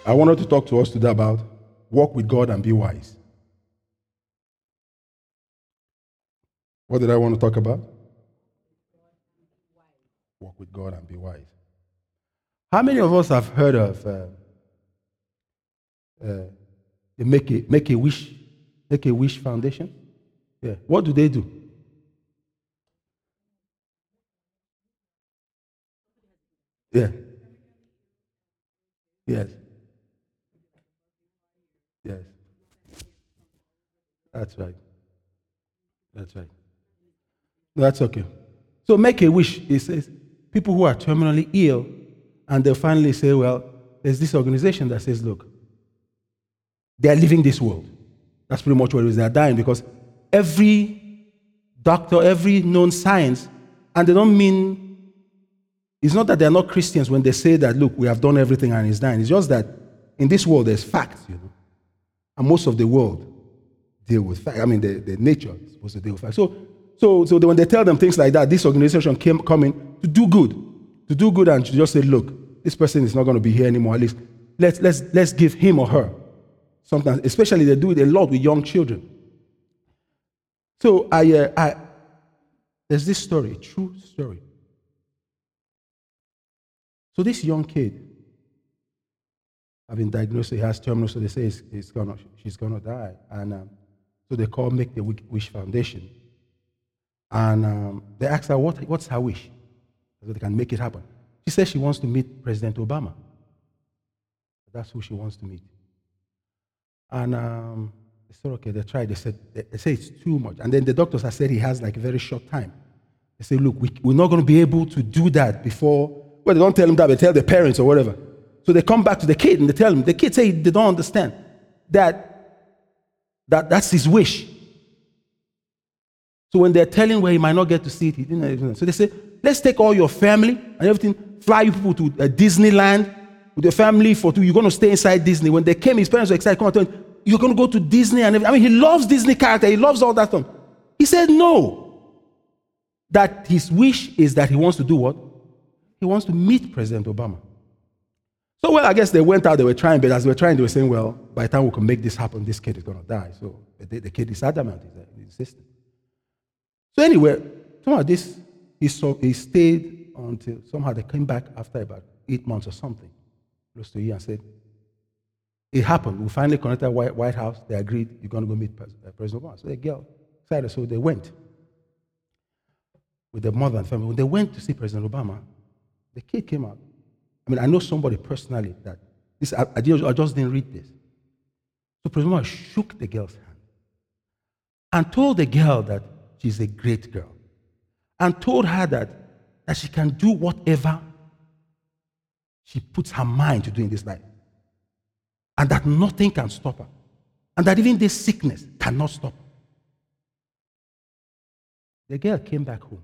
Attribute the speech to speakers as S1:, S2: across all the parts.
S1: I wanted to talk to us today about walk with God and be wise. What did I want to talk about? Walk with God and be wise. How many of us have heard of the Make a Wish Foundation? Yeah. What do they do? Yeah. Yes. Yes. That's right. That's right. That's okay. So Make a Wish, it says people who are terminally ill, and they'll finally say, well, there's this organization that says, look, they're leaving this world. That's pretty much what it is. They're dying because every doctor, every known science, and they don't mean, it's not that they're not Christians when they say that, look, we have done everything and it's dying. It's just that in this world there's facts, and most of the world deal with facts. I mean, the nature is supposed to deal with facts. So when they tell them things like that, this organization coming to do good and to just say, look, this person is not going to be here anymore. At least let's give him or her sometimes. Especially they do it a lot with young children. So there's this story, a true story. So this young kid, I've been diagnosed. He has terminal, so they say she's gonna die, and so they call Make the Wish Foundation. And they asked her, what's her wish? So they can make it happen. She says she wants to meet President Obama. That's who she wants to meet. And they said, okay, they tried. They say it's too much. And then the doctors have said he has like a very short time. They say, look, we're not going to be able to do that before. Well, they don't tell him that, they tell the parents or whatever. So they come back to the kid and they tell him. The kid say they don't understand that's his wish. So when they're telling where he might not get to see it, he didn't even know. So they say, let's take all your family and everything, fly you people to Disneyland with your family for 2. You're going to stay inside Disney. When they came, his parents were excited. Come and tell him, you're going to go to Disney and everything. I mean, he loves Disney character. He loves all that stuff. He said no. That his wish is that he wants to do what? He wants to meet President Obama. So, well, I guess they went out, they were trying, but as they were trying, they were saying, well, by the time we can make this happen, this kid is going to die. So the kid is adamant, he's insistent. So anyway, somehow he stayed until somehow they came back after about 8 months or something, close to a year, and said, it happened. We finally connected White House. They agreed, you're going to go meet President Obama. So the girl decided, so they went with the mother and family. When they went to see President Obama, the kid came out. I mean, I know somebody personally that this. I just didn't read this. So President Obama shook the girl's hand and told the girl that she's a great girl, and told her that she can do whatever she puts her mind to do in this life, and that nothing can stop her, and that even this sickness cannot stop her. The girl came back home,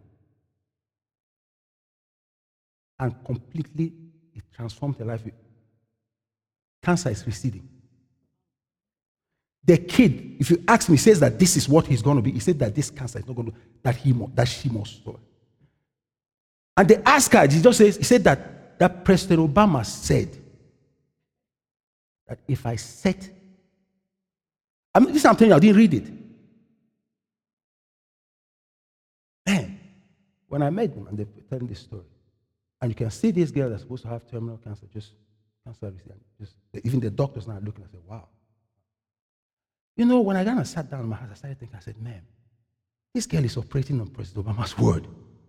S1: and completely it transformed her life. Cancer is receding. The kid, if you ask me, says that this is what he's going to be. He said that this cancer is not going to, that she must stop. And they asked her, he said that President Obama said that if I set, this I'm telling you, I didn't read it. Man, when I met them and they were telling this story, and you can see this girl that's supposed to have terminal cancer, even the doctors now looking and say, wow. You know, when I kind of sat down in my house, I started thinking, I said, man, this girl is operating on President Obama's word.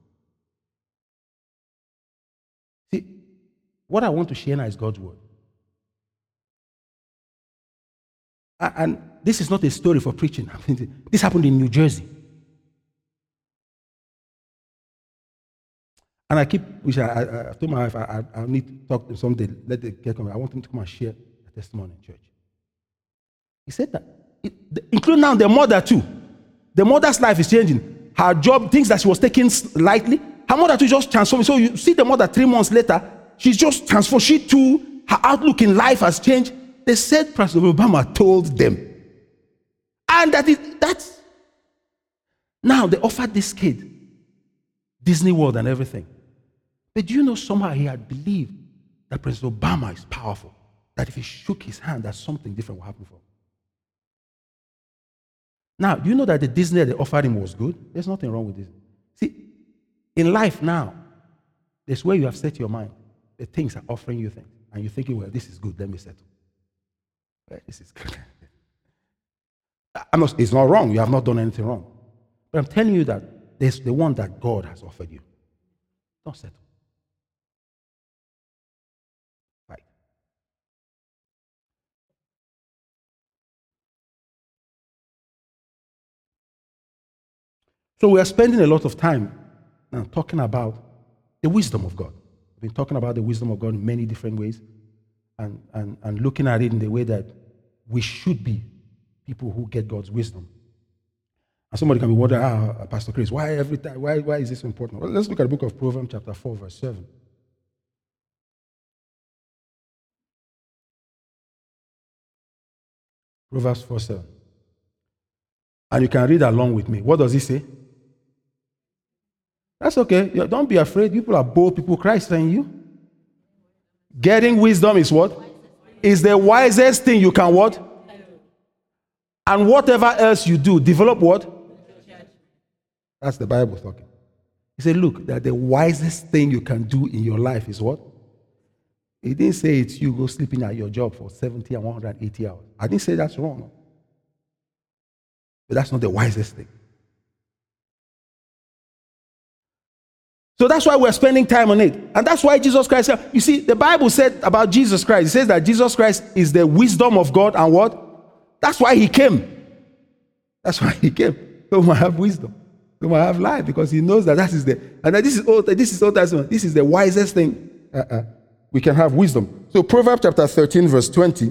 S1: See, what I want to share now is God's word. And this is not a story for preaching. This happened in New Jersey. And I told my wife, I need to talk to him someday, let the girl come. I want him to come and share a testimony in church. He said that, including now the mother too. The mother's life is changing. Her job, things that she was taking lightly, her mother too just transformed. So you see the mother 3 months later, she's just transformed. She too, her outlook in life has changed. They said President Obama told them. And that's, now they offered this kid Disney World and everything. But do you know somehow he had believed that President Obama is powerful? that if he shook his hand, that something different will happen for him. Now, do you know that the Disney they offered him was good? There's nothing wrong with Disney. See, in life now, there's where you have set your mind. The things are offering you things. And you're thinking, well, this is good, let me settle. Well, this is good. It's not wrong. You have not done anything wrong. But I'm telling you that there's the one that God has offered you. Don't settle. Right. So we are spending a lot of time now talking about the wisdom of God. We've been talking about the wisdom of God in many different ways and looking at it in the way that we should be people who get God's wisdom. And somebody can be wondering, Pastor Chris, why every time? Why is this so important? Well, let's look at the book of Proverbs chapter 4, verse 7. Proverbs 4, 7. And you can read along with me. What does he say? That's okay. Don't be afraid. People are bold people. Christ in you. Getting wisdom is what? Is the wisest thing you can what? And whatever else you do, develop what? That's the Bible talking. He said, look, that the wisest thing you can do in your life is what? He didn't say it's you go sleeping at your job for 70 and 180 hours. I didn't say that's wrong. But that's not the wisest thing. So that's why we're spending time on it. And that's why Jesus Christ said, you see, the Bible said about Jesus Christ, it says that Jesus Christ is the wisdom of God and what? That's why he came. That's why he came. So we might have wisdom. We might have life because he knows that that is the, and that this is Old Testament. This is the wisest thing. We can have wisdom. So Proverbs chapter 13, verse 20,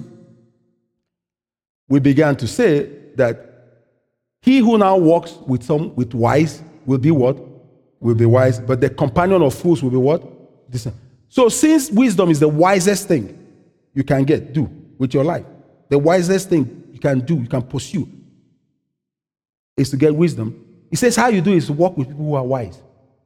S1: we began to say that he who now walks with wise will be what? Will be wise, but the companion of fools will be what? So since wisdom is the wisest thing you can do with your life, the wisest thing you can do, you can pursue, is to get wisdom. He says how you do is to walk with people who are wise.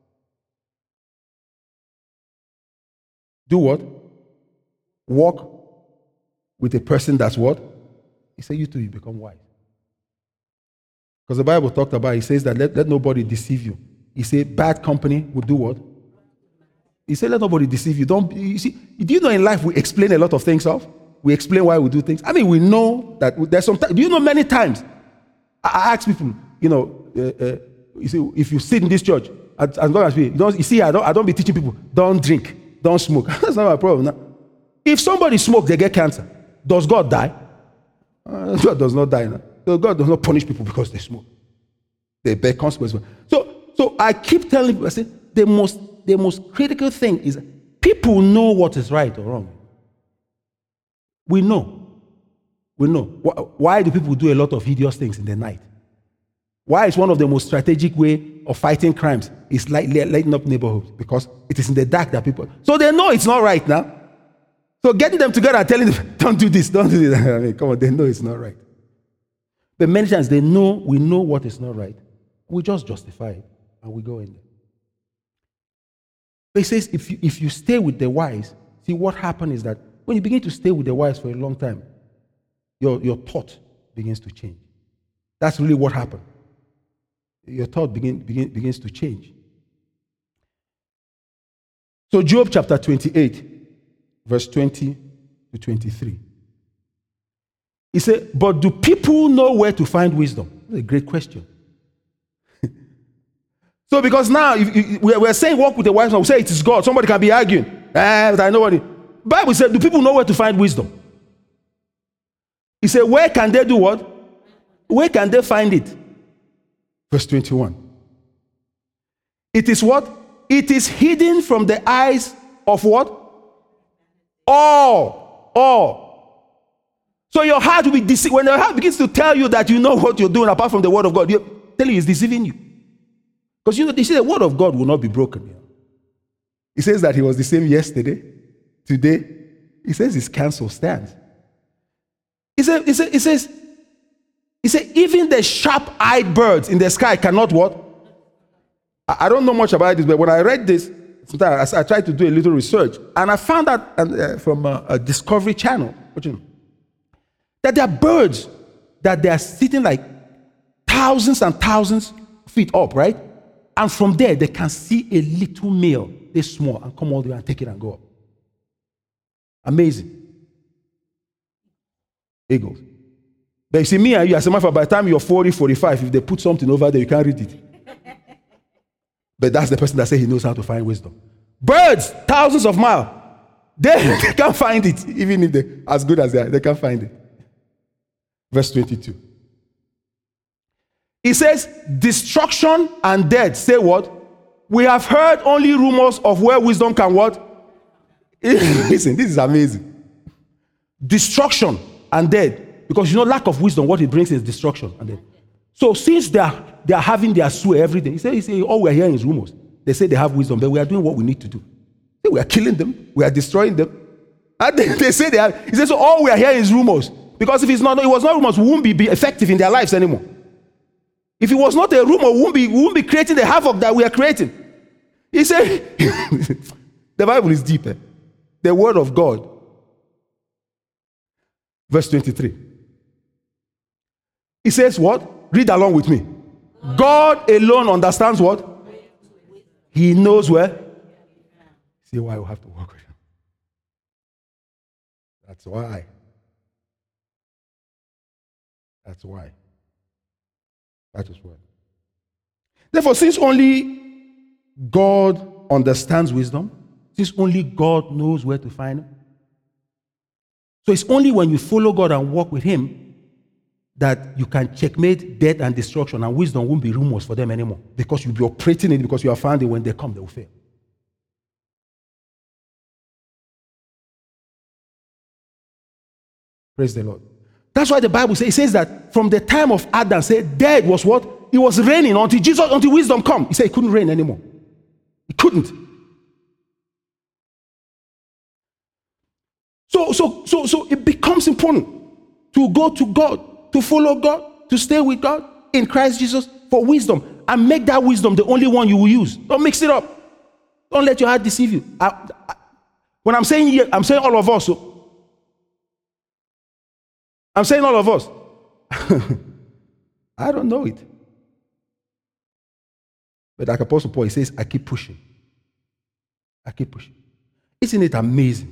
S1: Do what? Walk with a person that's what? He said you too, you become wise. Because the Bible talked about, he says that let nobody deceive you. He said, bad company will do what? He said, let nobody deceive you. You see, do you know in life we explain a lot of things off? We explain why we do things. I mean, we know that there's some time. Do you know many times? I ask people, you see, if you sit in this church, as long as you see, I don't be teaching people, don't drink, don't smoke. That's not my problem. Now, if somebody smokes, they get cancer. Does God die? God does not die. Now. So God does not punish people because they smoke. They bear consequences. So I keep telling people, I say, the most critical thing is people know what is right or wrong. We know. Why do people do a lot of hideous things in the night? Why is one of the most strategic way of fighting crimes is lighting up neighborhoods? Because it is in the dark that people... So they know it's not right now. So getting them together and telling them, don't do this, don't do this. I mean, come on, they know it's not right. But many times we know what is not right. We just justify it. And we go in there. But he says, if you stay with the wise, see what happens is that when you begin to stay with the wise for a long time, your thought begins to change. That's really what happened. Your thought begins to change. So Job chapter 28, verse 20 to 23. He said, but do people know where to find wisdom? That's a great question. So because now we're saying walk with the wise man, we say it is God. Somebody can be arguing. But I know what it. Bible said, do people know where to find wisdom? He said, where can they do what? Where can they find it? Verse 21. It is what? It is hidden from the eyes of what? All. So your heart will be deceived. When your heart begins to tell you that you know what you're doing apart from the word of God, you tell you it's deceiving you. Because they say the word of God will not be broken. He says that he was the same yesterday, today. He says his counsel stands. He says, even the sharp-eyed birds in the sky cannot what? I don't know much about this, but when I read this, sometimes I tried to do a little research, and I found that from a Discovery Channel, That there are birds that they are sitting like thousands and thousands feet up, right? And from there, they can see a little male, this small, and come all the way and take it and go up. Amazing. Eagles. But you see, me and you, as a matter of fact, by the time you're 40, 45, if they put something over there, you can't read it. But that's the person that says he knows how to find wisdom. Birds, thousands of miles. They can't find it, even if they're as good as they are. They can't find it. Verse 22. It says, destruction and death. Say what? We have heard only rumors of where wisdom can what? Listen, this is amazing. Destruction and death. Because you know, lack of wisdom, what it brings is destruction and death. So since they are having their sway every day, he say, all we're hearing is rumors. They say they have wisdom, but we are doing what we need to do. We are killing them. We are destroying them. And they say they have. He says, so all we are hearing is rumors. Because if it was not rumors, we won't be effective in their lives anymore. If it was not a rumor, we won't be creating the havoc that we are creating. He said, the Bible is deep. The word of God. Verse 23. He says what? Read along with me. God alone understands what? He knows where. See why we have to work with him. That's why. That's why. That is why. Therefore, since only God understands wisdom, since only God knows where to find it, so it's only when you follow God and walk with him that you can checkmate death and destruction, and wisdom won't be rumors for them anymore, because you'll be operating it because you have found it. When they come, they will fail. Praise the Lord. That's why the Bible says, it says that from the time of Adam, death was what? It was raining until wisdom come. He said it couldn't rain anymore. It couldn't. So it becomes important to go to God, to follow God, to stay with God in Christ Jesus for wisdom, and make that wisdom the only one you will use. Don't mix it up. Don't let your heart deceive you. When I'm saying here, I'm saying all of us. I'm saying all of us. I don't know it. But like Apostle Paul, he says, I keep pushing. I keep pushing. Isn't it amazing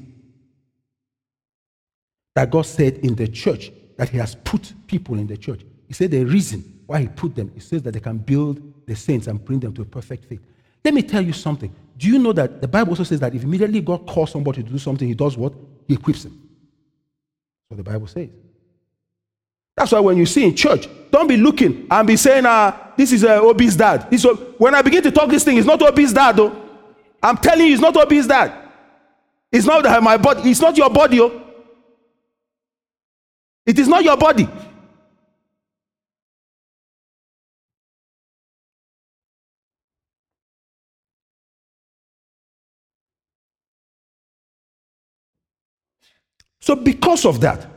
S1: that God said in the church that he has put people in the church? He said the reason why he put them, he says that they can build the saints and bring them to a perfect faith. Let me tell you something. Do you know that the Bible also says that if immediately God calls somebody to do something, he does what? He equips him. So the Bible says. That's why when you see in church, don't be looking and be saying, this is Obi's dad. When I begin to talk this thing, it's not Obi's dad, though. I'm telling you, it's not Obi's dad. It's not my body. It's not your body, oh. It is not your body. So because of that,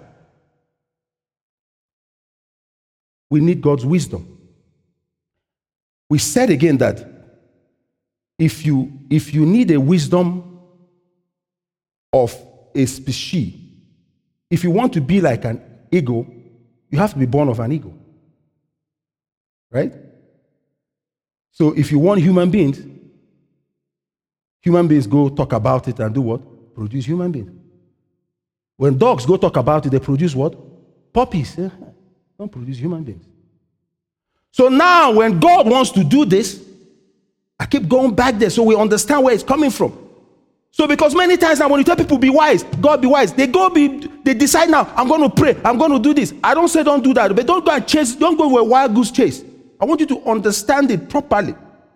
S1: we need God's wisdom. We said again that if you need a wisdom of a species, if you want to be like an eagle, you have to be born of an eagle. Right? So if you want human beings go talk about it and do what? Produce human beings. When dogs go talk about it, they produce what? Puppies. Don't produce human beings. So now when God wants to do this, I keep going back there so we understand where it's coming from. So because many times now when you tell people be wise, God be wise, they decide now, I'm going to pray, I'm going to do this. I don't say don't do that, but don't go and chase, don't go with a wild goose chase. I want you to understand it properly.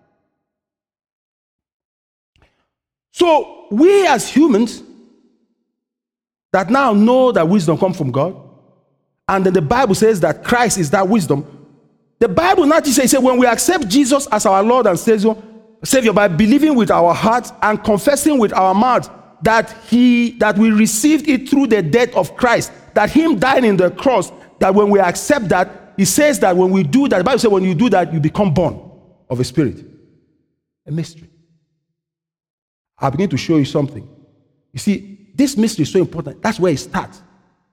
S1: So we as humans that now know that wisdom comes from God, and then the Bible says that Christ is that wisdom. The Bible not just says when we accept Jesus as our Lord and Savior by believing with our hearts and confessing with our mouths that we received it through the death of Christ, that him dying in the cross, that when we accept that, he says that when we do that, the Bible says when you do that, you become born of a spirit. A mystery. I'll begin to show you something. You see, this mystery is so important. That's where it starts.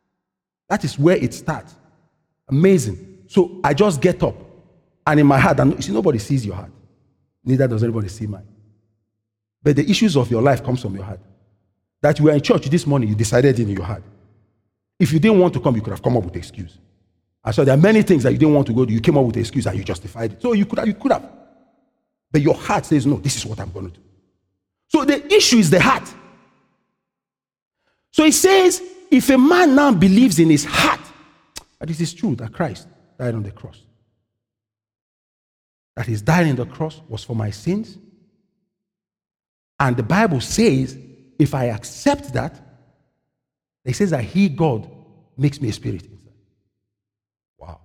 S1: That is where it starts. Amazing. So I just get up. And in my heart, and you see, nobody sees your heart. Neither does anybody see mine. But the issues of your life comes from your heart. That you were in church this morning, you decided in your heart. If you didn't want to come, you could have come up with an excuse. And so there are many things that you didn't want to go to. You came up with an excuse and you justified it. So you could have. But your heart says, no, this is what I'm going to do. So the issue is the heart. So he says, if a man now believes in his heart that it is true that Christ died on the cross, that his dying on the cross was for my sins, and the Bible says, if I accept that, it says that he, God, makes me a spirit inside. Wow.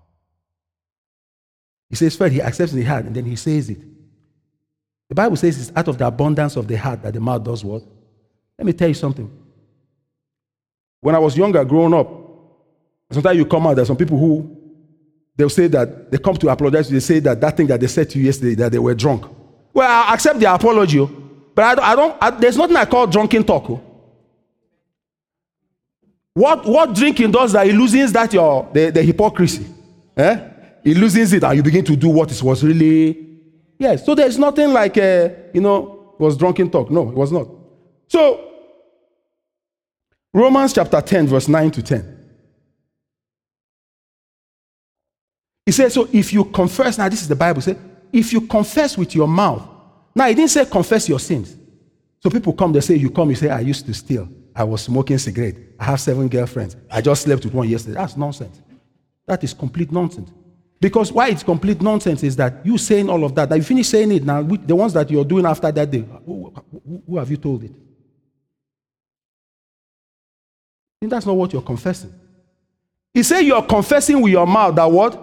S1: He says first he accepts in the heart and then he says it. The Bible says it's out of the abundance of the heart that the mouth does what? Let me tell you something. When I was younger, growing up, sometimes you come out, there's some people who, they'll say that, they come to apologize, they say that thing that they said to you yesterday, that they were drunk. Well, I accept the apology, but there's nothing I call drunken talk. What drinking does that, it loosens that the hypocrisy. It loosens it and you begin to do what it was really. Yes, so there's nothing like, it was drunken talk. No, it was not. So, Romans chapter 10, verse 9 to 10. He says, so if you confess, now this is the Bible, say, if you confess with your mouth. Now, he didn't say confess your sins. So people come, they say, you say, I used to steal. I was smoking cigarette. I have 7 girlfriends. I just slept with one yesterday. That's nonsense. That is complete nonsense. Because why it's complete nonsense is that you saying all of that you finish saying it now, the ones that you're doing after that day, who have you told it? And that's not what you're confessing. He said you're confessing with your mouth that what?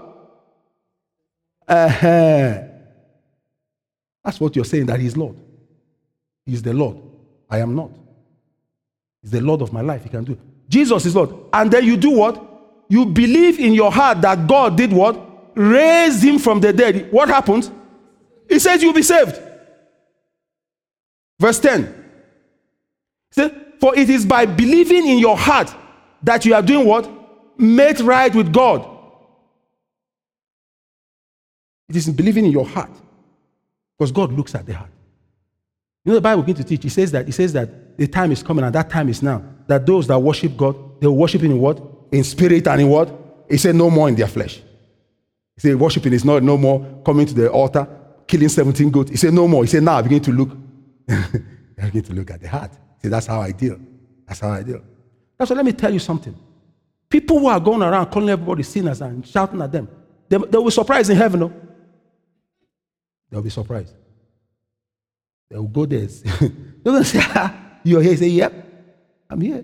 S1: That's what you're saying, that he's Lord. He's the Lord. I am not. He's the Lord of my life. He can do it. Jesus is Lord. And then you do what? You believe in your heart that God did what? Raised him from the dead. What happens? He says you'll be saved. Verse 10. He said, for it is by believing in your heart that you are doing what? Made right with God. It is believing in your heart. Because God looks at the heart. You know the Bible begins to teach. It says that the time is coming and that time is now. That those that worship God, they will worship him in what? In spirit and in what? He said no more in their flesh. He said worshiping is not no more coming to the altar, killing 17 goats. He said no more. He said now I begin to look. I begin to look at the heart. He said that's how I deal. That's how I deal. That's why let me tell you something. People who are going around calling everybody sinners and shouting at them, they will be surprised in heaven. No? They'll be surprised. They'll go there. They're going to say, you're here. Say, yep, I'm here.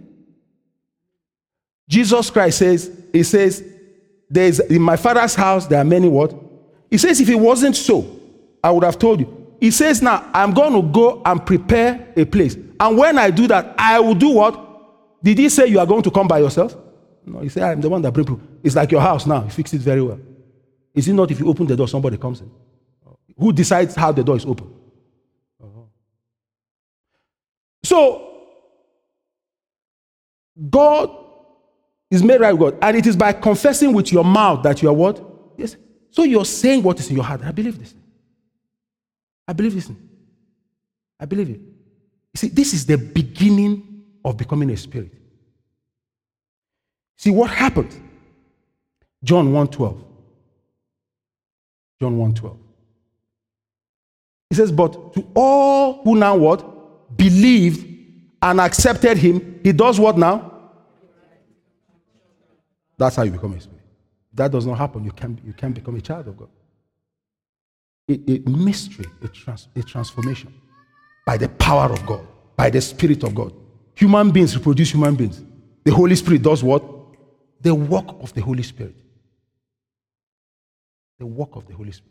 S1: Jesus Christ says, he says, there's in my Father's house, there are many what? He says, if it wasn't so, I would have told you. He says, now, I'm going to go and prepare a place. And when I do that, I will do what? Did he say you are going to come by yourself? No, he said, I'm the one that brings people. It's like your house now. You fix it very well. Is it not if you open the door, somebody comes in? Who decides how the door is open? So, God is made right with God. And it is by confessing with your mouth that you are what? Yes. So you're saying what is in your heart. I believe this. I believe this. I believe it. You see, this is the beginning of becoming a spirit. See what happened? John 1:12. John 1:12. He says, but to all who now what? Believed and accepted him, he does what now? That's how you become a spirit. That does not happen. You can't become a child of God. A mystery, a transformation by the power of God, by the Spirit of God. Human beings reproduce human beings. The Holy Spirit does what? The work of the Holy Spirit. The work of the Holy Spirit.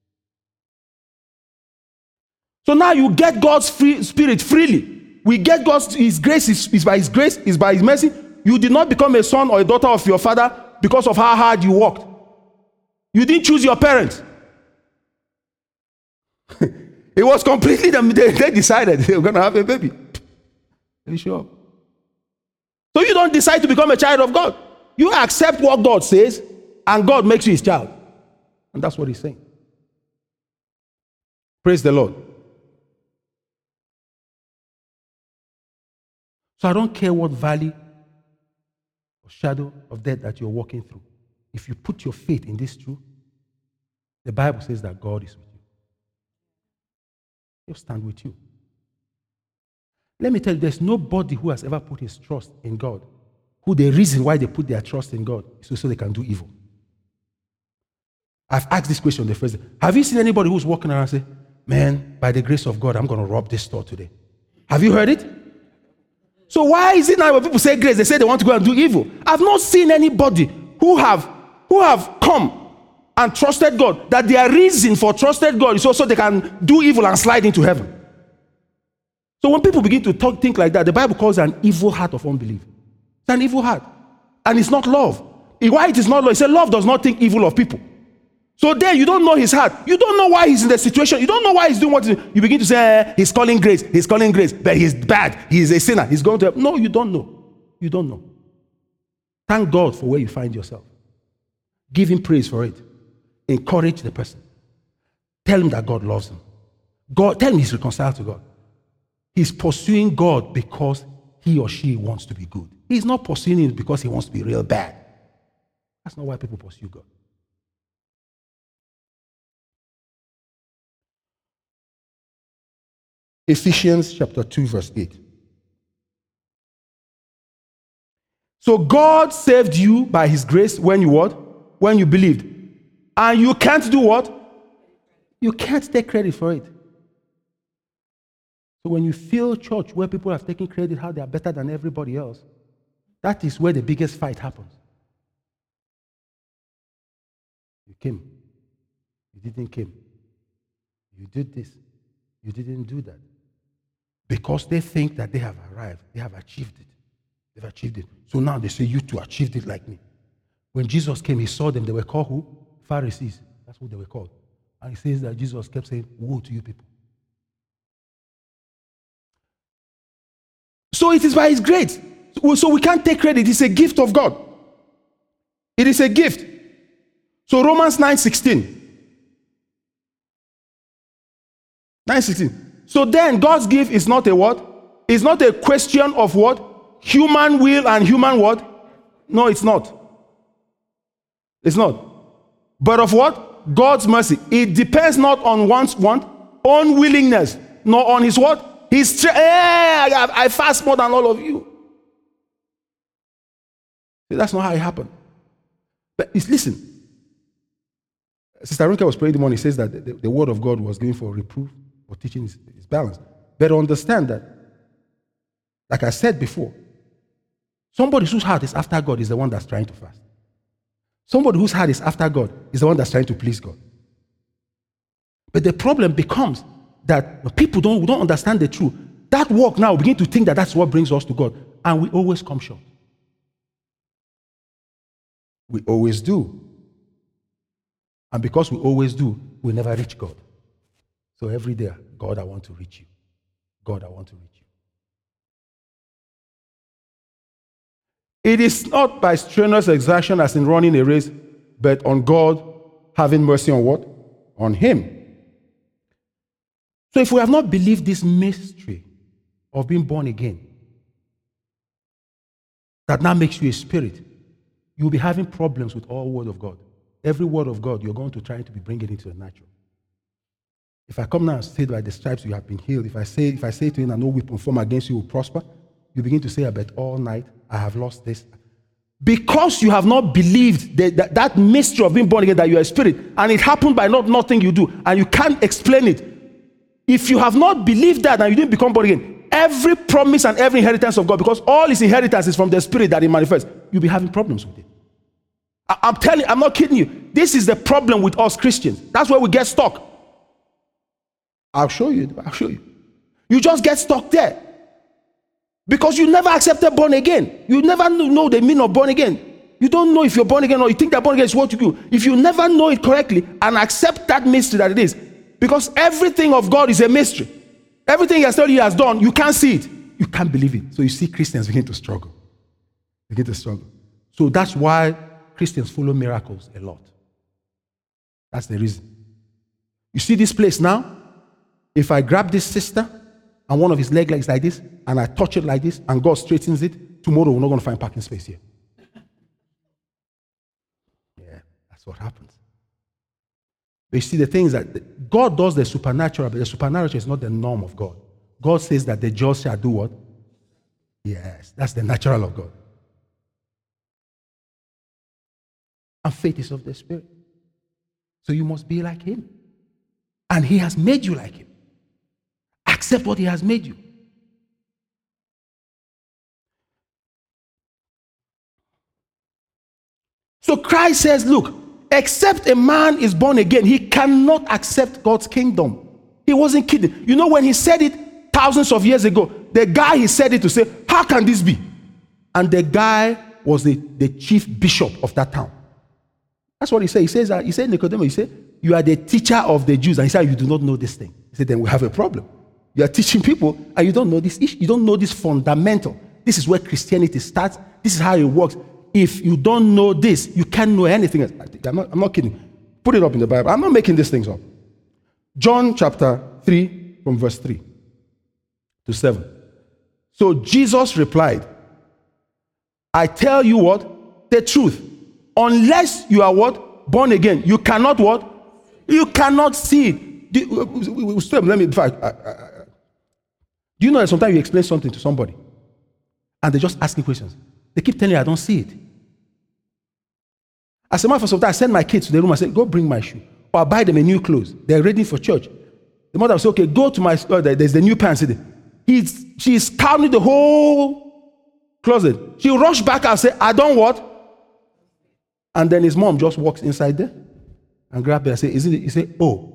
S1: So now you get God's Spirit freely. We get His grace is by His grace, is by His mercy. You did not become a son or a daughter of your father because of how hard you worked. You didn't choose your parents. It was completely them. They decided they were going to have a baby. Are you sure? So you don't decide to become a child of God. You accept what God says, and God makes you his child. And that's what he's saying. Praise the Lord. So I don't care what valley or shadow of death that you're walking through. If you put your faith in this truth, the Bible says that God is with you. He'll stand with you. Let me tell you, there's nobody who has ever put his trust in God, who the reason why they put their trust in God is so they can do evil. I've asked this question the first day. Have you seen anybody who's walking around and say, man, by the grace of God, I'm going to rob this store today? Have you heard it? So why is it now when people say grace, they say they want to go and do evil? I've not seen anybody who have come and trusted God, that their reason for trusted God is also they can do evil and slide into heaven. So when people begin to think like that, the Bible calls it an evil heart of unbelief. It's an evil heart. And it's not love. Why it is not love? It says love does not think evil of people. So there you don't know his heart. You don't know why he's in the situation. You don't know why he's doing what he's doing. You begin to say, he's calling grace, but he's bad. He's a sinner. He's going to help. No, you don't know. You don't know. Thank God for where you find yourself. Give him praise for it. Encourage the person. Tell him that God loves him. Tell him he's reconciled to God. He's pursuing God because he or she wants to be good. He's not pursuing it because he wants to be real bad. That's not why people pursue God. Ephesians chapter 2 verse 8. So God saved you by his grace when you what? When you believed. And you can't do what? You can't take credit for it. So when you feel church where people have taken credit how they are better than everybody else, that is where the biggest fight happens. You came. You didn't come. You did this. You didn't do that. Because they think that they have arrived. They have achieved it. They've achieved it. So now they say, you too achieved it like me. When Jesus came, he saw them. They were called who? Pharisees. That's what they were called. And he says that Jesus kept saying, woe to you people. So it is by his grace. So we can't take credit. It's a gift of God. It is a gift. So Romans 9:16. 9:16. So then God's gift is not a what? It's not a question of what? Human will and human what? No, it's not. It's not. But of what? God's mercy. It depends not on one's own willingness, nor on his what? His strength. I fast more than all of you. That's not how it happened. But listen. Sister Ronke was praying the morning. He says that the word of God was given for reproof, for teaching is balanced. But understand that, like I said before, somebody whose heart is after God is the one that's trying to fast. Somebody whose heart is after God is the one that's trying to please God. But the problem becomes that when people don't understand the truth, that work now begin to think that that's what brings us to God. And we always come short. We always do. And because we always do, we never reach God. So every day, God, I want to reach you. God, I want to reach you. It is not by strenuous exertion as in running a race, but on God having mercy on what? On him. So if we have not believed this mystery of being born again, that now makes you a spirit, you'll be having problems with all word of God. Every word of God, you're going to try to be bringing it into the natural. If I come now and say by the stripes you have been healed, if I say to you that no weapon formed against you will prosper, you begin to say, I bet all night I have lost this. Because you have not believed that mystery of being born again, that you are a spirit, and it happened by nothing you do, and you can't explain it. If you have not believed that and you didn't become born again, every promise and every inheritance of God, because all his inheritance is from the spirit that he manifests, you'll be having problems with it. I'm telling you, I'm not kidding you. This is the problem with us Christians. That's where we get stuck. I'll show you. You just get stuck there. Because you never accepted born again. You never know the meaning of born again. You don't know if you're born again or you think that born again is what you do. If you never know it correctly and accept that mystery that it is, because everything of God is a mystery. Everything he has told you he has done, you can't see it. You can't believe it. So you see Christians begin to struggle. So that's why Christians follow miracles a lot. That's the reason. You see this place now? If I grab this sister and one of his legs like this, and I touch it like this, and God straightens it, tomorrow we're not going to find parking space here. Yeah, that's what happens. But you see, the thing is that God does the supernatural, but the supernatural is not the norm of God. God says that the just shall do what? Yes, that's the natural of God. And faith is of the Spirit. So you must be like Him. And He has made you like Him. Accept what He has made you. So Christ says, look, except a man is born again, he cannot accept God's kingdom. He wasn't kidding. You know, when he said it thousands of years ago, the guy he said it to say, how can this be? And the guy was the chief bishop of that town. That's what he said. He said Nicodemus, he said, you are the teacher of the Jews. And he said, you do not know this thing. He said, then we have a problem. You are teaching people and you don't know this issue. You don't know this fundamental. This is where Christianity starts. This is how it works. If you don't know this, you can't know anything else. I'm not kidding. Put it up in the Bible. I'm not making these things up. John chapter 3 from verse 3 to 7. So Jesus replied, I tell you what? The truth. Unless you are what? Born again. You cannot what? You cannot see it. Do you know that sometimes you explain something to somebody and they're just asking questions? They keep telling you, I don't see it. As a matter of fact, I send my kids to the room and say, go bring my shoe. Or I buy them a new clothes. They're ready for church. The mother will say, okay, go to my store. There's the new pants. She's counting the whole closet. She'll rush back and say, I don't what? And then his mom just walks inside there and grabs it and say, is it? He say, oh.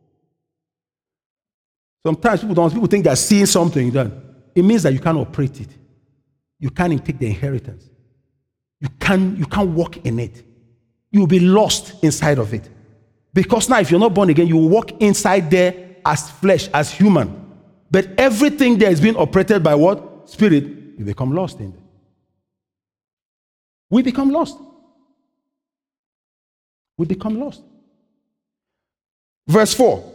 S1: Sometimes people think they're seeing something done. It means that you can't operate it. You can't take the inheritance. You can't walk in it. You'll be lost inside of it. Because now if you're not born again, you will walk inside there as flesh, as human. But everything there is being operated by what? Spirit. You become lost in it. We become lost. We become lost. Verse 4.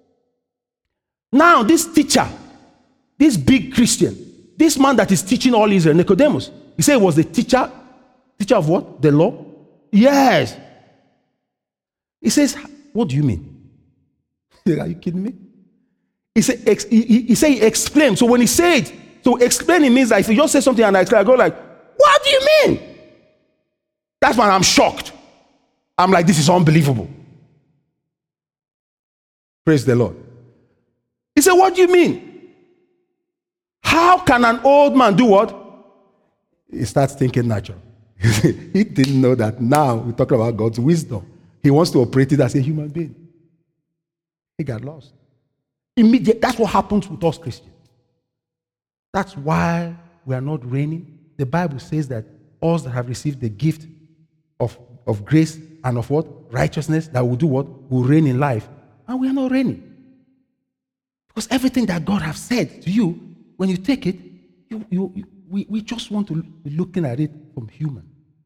S1: Now this teacher, this big Christian, this man that is teaching all Israel, Nicodemus, he said he was the teacher of what? The law? Yes. He says, what do you mean? Are you kidding me? He said he explained. So when he said, so explaining means that if you just say something and I go like, what do you mean? That's when I'm shocked. I'm like, this is unbelievable. Praise the Lord. He said, what do you mean? How can an old man do what? He starts thinking natural. He didn't know that now we're talking about God's wisdom. He wants to operate it as a human being. He got lost. Immediately, that's what happens with us Christians. That's why we are not reigning. The Bible says that us that have received the gift of grace and of what? Righteousness, that will do what? Will reign in life. And we are not reigning. Because everything that God has said to you, when you take it, we just want to be looking at it from human.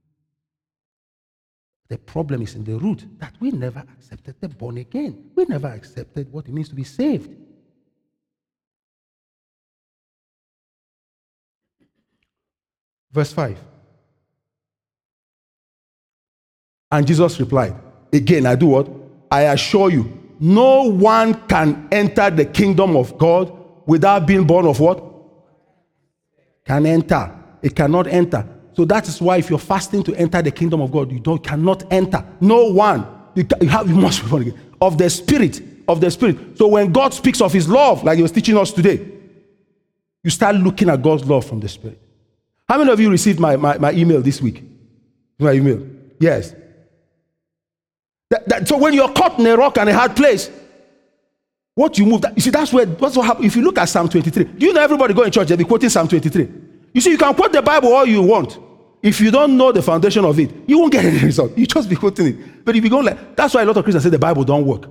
S1: The problem is in the root that we never accepted the born again. We never accepted what it means to be saved. Verse 5. And Jesus replied, again, I do what? I assure you, no one can enter the kingdom of God without being born of what? Can enter. It cannot enter. So that is why if you're fasting to enter the kingdom of God, you cannot enter. No one. You must be born again. Of the Spirit. Of the Spirit. So when God speaks of His love, like He was teaching us today, you start looking at God's love from the Spirit. How many of you received my email this week? My email? Yes. So when you're caught in a rock and a hard place, what you move, you see, that's what happens. If you look at Psalm 23, do you know everybody go in church, they'll be quoting Psalm 23. You see, you can quote the Bible all you want. If you don't know the foundation of it, you won't get any result. You just be quoting it. But if you go like, that's why a lot of Christians say the Bible don't work.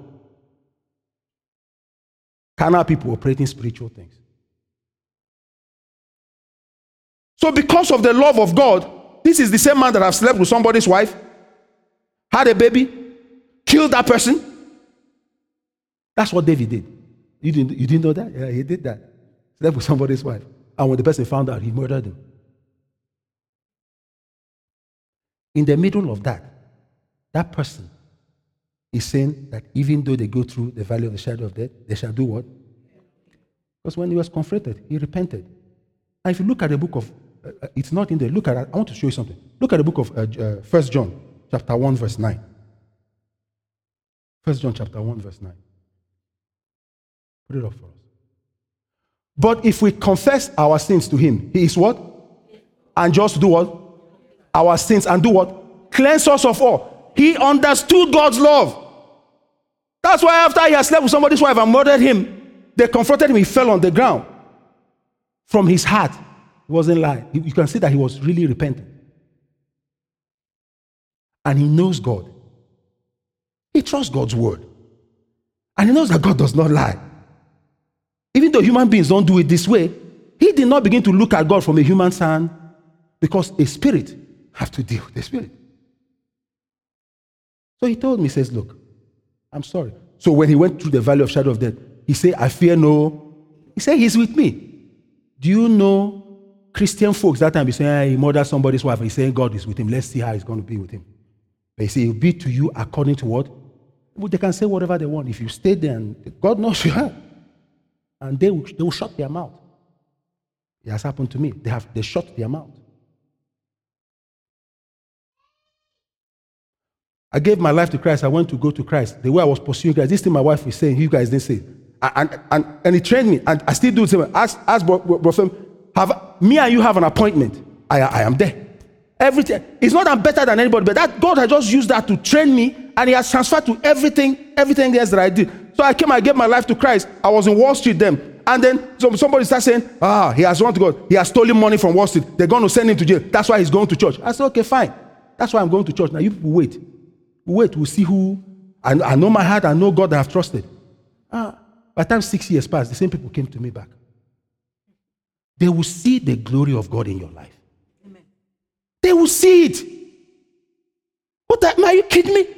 S1: Carnal people operating spiritual things. So because of the love of God, this is the same man that have slept with somebody's wife, had a baby, killed that person. That's what David did. You didn't know that? Yeah, he did that. Slept with somebody's wife. And when the person found out, he murdered him. In the middle of that, that person is saying that even though they go through the valley of the shadow of death, they shall do what? Because when he was confronted, he repented. And if you look at the book of, it's not in there, look at it. I want to show you something. Look at the book of 1 John, chapter 1, verse 9. 1 John, chapter 1, verse 9. Put it up for us. But if we confess our sins to him, he is what? And just do what? Our sins and do what? Cleanse us of all. He understood God's love. That's why after he had slept with somebody's wife and murdered him, they confronted him, he fell on the ground. From his heart, he wasn't lying. You can see that he was really repentant. And he knows God. He trusts God's word. And he knows that God does not lie. Even though human beings don't do it this way, he did not begin to look at God from a human stand, because a spirit have to deal with the spirit. So he told me, he says, look, I'm sorry. So when he went through the valley of shadow of death, he said, I fear no. He said, he's with me. Do you know Christian folks that time be saying, he murdered somebody's wife, and he's saying God is with him. Let's see how he's going to be with him. But he said, he'll be to you according to what? Well, they can say whatever they want. If you stay there, and God knows you have. And they will shut their mouth. It has happened to me. They shut their mouth. I gave my life to Christ. I went to go to Christ. The way I was pursuing Christ, this thing my wife was saying, you guys didn't say. And he trained me, and I still do the same. Ask Brother, me and you have an appointment. I am there. Everything. It's not I'm better than anybody, but that God has just used that to train me, and he has transferred to everything else that I did. So I gave my life to Christ. I was in Wall Street then. And then somebody started saying, he has run to God. He has stolen money from Wall Street. They're going to send him to jail. That's why he's going to church. I said, okay, fine. That's why I'm going to church. Now you people wait. We'll see who. I know my heart. I know God that I've trusted. By the time 6 years passed, the same people came to me back. They will see the glory of God in your life. Amen. They will see it. Are you kidding me?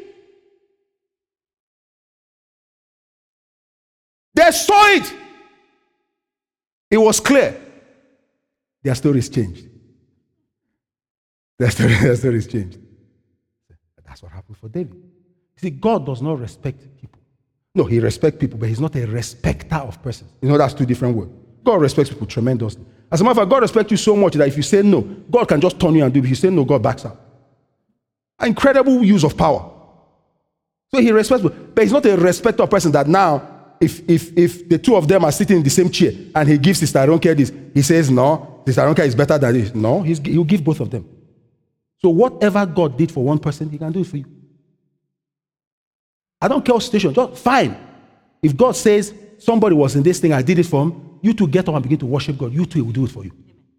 S1: They saw it. It was clear. Their stories changed. Their stories changed. That's what happened for David. See, God does not respect people. No, he respects people, but he's not a respecter of persons. You know, that's two different words. God respects people tremendously. As a matter of fact, God respects you so much that if you say no, God can just turn you and do it. If you say no, God backs out. Incredible use of power. So he respects people, but he's not a respecter of person that now, if the two of them are sitting in the same chair and he gives Sister Aronke this, he says, no, Sister Aronke is better than this. No, he'll give both of them. So whatever God did for one person, he can do it for you. I don't care what situation, just fine. If God says somebody was in this thing, I did it for him, you two get up and begin to worship God. You two, he will do it for you.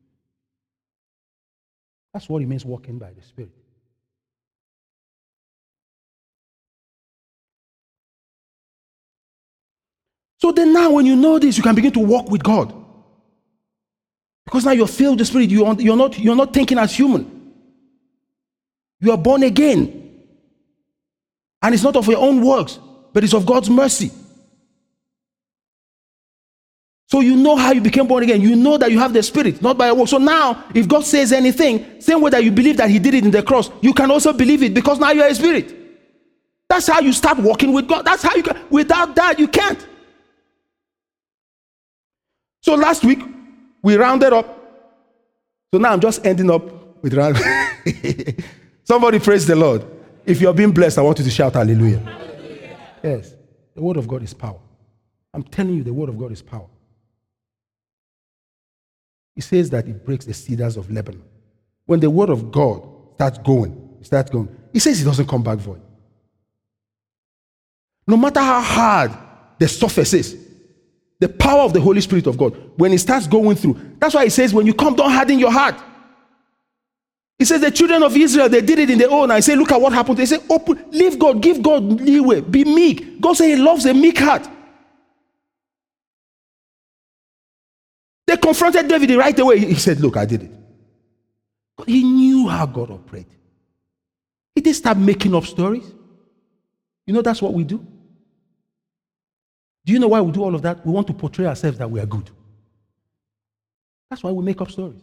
S1: That's what it means walking by the Spirit. So then now when you know this, you can begin to walk with God. Because now you're filled with the Spirit. You're not thinking as human. You are born again. And it's not of your own works, but it's of God's mercy. So you know how you became born again. You know that you have the Spirit, not by your work. So now, if God says anything, same way that you believe that he did it in the cross, you can also believe it because now you are a spirit. That's how you start walking with God. That's how you can. Without that, you can't. So last week, we rounded up. So now I'm just ending up with round. Somebody praise the Lord. If you're being blessed, I want you to shout hallelujah. Hallelujah. Yes, the word of God is power. I'm telling you, the word of God is power. It says that it breaks the cedars of Lebanon. When the word of God starts going, it says it doesn't come back void. No matter how hard the surface is, the power of the Holy Spirit of God, when it starts going through, that's why it says, when you come, don't harden your heart. It says the children of Israel, they did it in their own. I say, look at what happened. They say, leave God, give God leeway, be meek. God says he loves a meek heart. They confronted David right away. He said, look, I did it. He knew how God operated. He didn't start making up stories. You know that's what we do. Do you know why we do all of that? We want to portray ourselves that we are good. That's why we make up stories.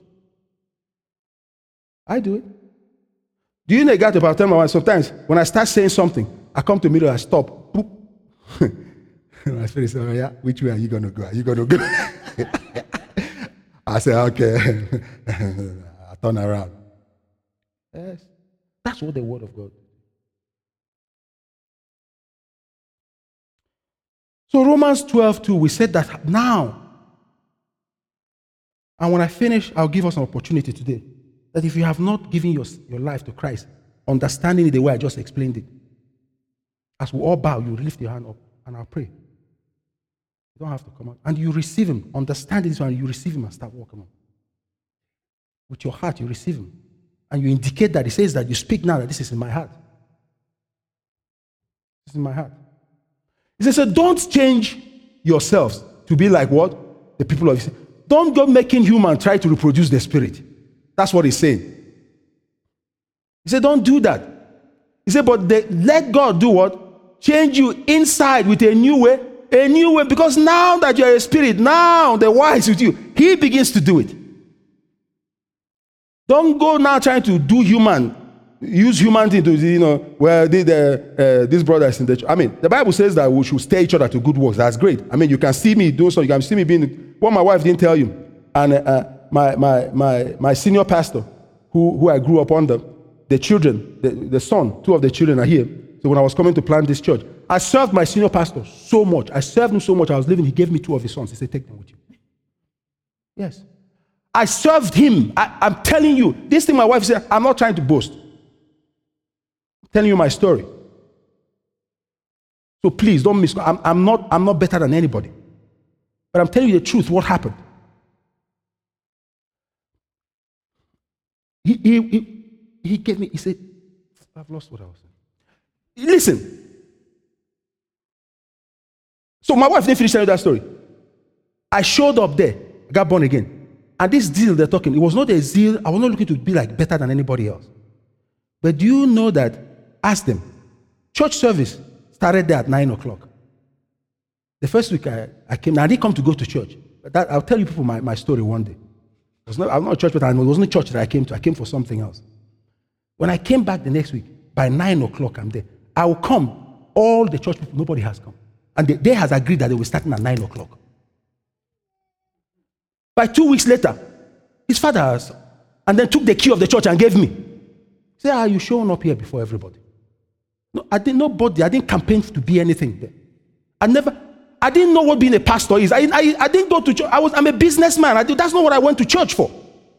S1: I do it. Do you know, I tell my wife, sometimes when I start saying something, I come to the middle, I stop. Boop. My spirit says, oh, yeah, which way are you going to go? Are you going to go? I say, okay. I turn around. Yes. That's what the Word of God. So Romans 12:2, we said that now. And when I finish, I'll give us an opportunity today. That if you have not given your life to Christ, understanding it the way I just explained it, as we all bow, you lift your hand up and I'll pray. You don't have to come out. And you receive Him. Understand this one, you receive Him and start walking on. With your heart, you receive Him. And you indicate that. It says that you speak now that this is in my heart. This is in my heart. He says, so don't change yourselves to be like what? The people of Israel. Don't go making human try to reproduce the spirit. That's what he's saying. He said, don't do that. He said, but let God do what? Change you inside with a new way. A new way, because now that you're a spirit, now the wise with you, He begins to do it. Don't go now trying to do use human thing to, where these brothers in the church. I mean, the Bible says that we should stir each other to good works. That's great. I mean, you can see me doing something. You can see me being what my wife didn't tell you. And my senior pastor, who I grew up under, the children, the son, 2 of the children are here. So when I was coming to plant this church, I served my senior pastor so much. I served him so much. I was leaving. He gave me 2 of his sons. He said, take them with you. Yes. I served him. I'm telling you, this thing my wife said, I'm not trying to boast. I'm telling you my story. So please don't miss. I'm not better than anybody. But I'm telling you the truth, what happened. He gave me, he said, I've lost what I was saying. Listen. So my wife didn't finish telling that story. I showed up there, got born again. And this zeal they're talking, it was not a zeal, I was not looking to be like better than anybody else. But do you know that, ask them, church service started there at 9 o'clock. The first week I came, I didn't come to go to church. But I'll tell you people my story one day. I'm not a church, but it wasn't a church that I came to. I came for something else. When I came back the next week, by 9 o'clock I'm there. I will come, all the church people, nobody has come. And they has agreed that they will start at 9 o'clock. By 2 weeks later, his father has, and then took the key of the church and gave me. He said, are you showing up here before everybody? No, I didn't campaign to be anything there. I didn't know what being a pastor is. I didn't go to church. I'm a businessman. That's not what I went to church for.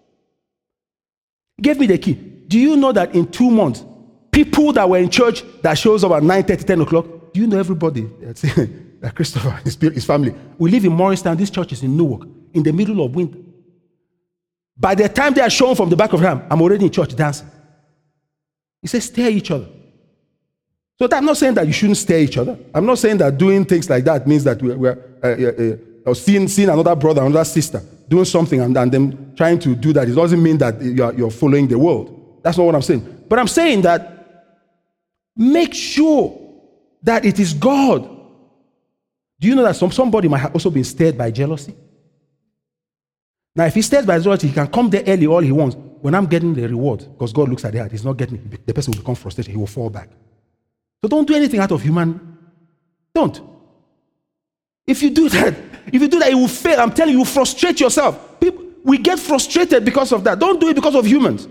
S1: He gave me the key. Do you know that in 2 months, people that were in church that shows up at 9:30, 10 o'clock, do you know everybody? That Christopher, his family. We live in Morristown. This church is in Newark, in the middle of winter. By the time they are shown from the back of the ham, I'm already in church dancing. He says, stare each other. So I'm not saying that you shouldn't stare each other. I'm not saying that doing things like that means that we're seeing another brother, another sister doing something and them trying to do that. It doesn't mean that you're following the world. That's not what I'm saying. But I'm saying that make sure that it is God. Do you know that somebody might have also been stirred by jealousy? Now, if he stays by jealousy, he can come there early all he wants. When I'm getting the reward, because God looks at the heart, he's not getting it. The person will become frustrated. He will fall back. So don't do anything out of human. Don't. If you do that, it will fail. I'm telling you, you frustrate yourself. We get frustrated because of that. Don't do it because of humans.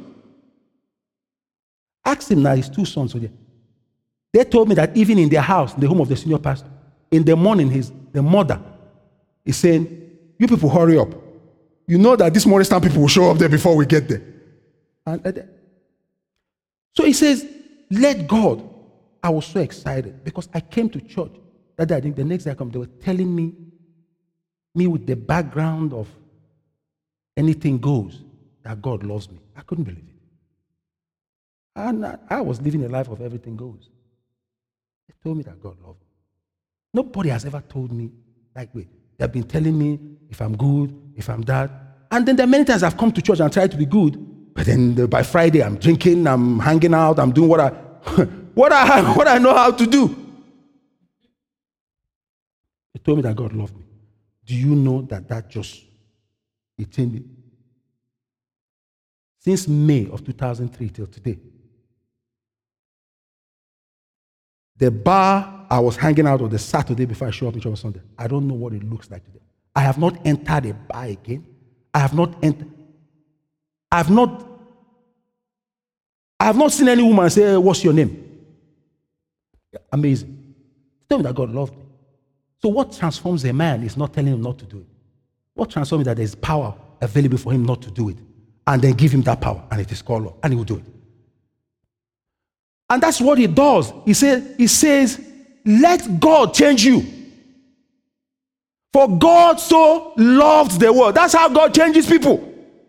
S1: Ask him now, his 2 sons. They told me that even in their house, in the home of the senior pastor, in the morning, the mother is saying, you people hurry up. You know that this Morristown people will show up there before we get there. So he says, let God. I was so excited because I came to church that day. I think the next day I come, they were telling me with the background of anything goes, that God loves me. I couldn't believe it. And I was living a life of everything goes. They told me that God loved me. Nobody has ever told me, like, wait, they've been telling me if I'm good, if I'm that. And then there are many times I've come to church and tried to be good, But then by Friday, I'm drinking, I'm hanging out, I'm doing what I what I know how to do. He told me that God loved me. Do you know that just it changed me? Since May of 2003 till today, the bar I was hanging out on the Saturday before I show up in church on Sunday, I don't know what it looks like today. I have not entered a bar again. I have not seen any woman say, "What's your name?" Amazing. Tell me that God loved me. So what transforms a man is not telling him not to do it. What transforms is that there's power available for him not to do it. And then give him that power, and it is called love, and he will do it. And that's what he does. He says, let God change you. For God so loved the world. That's how God changes people.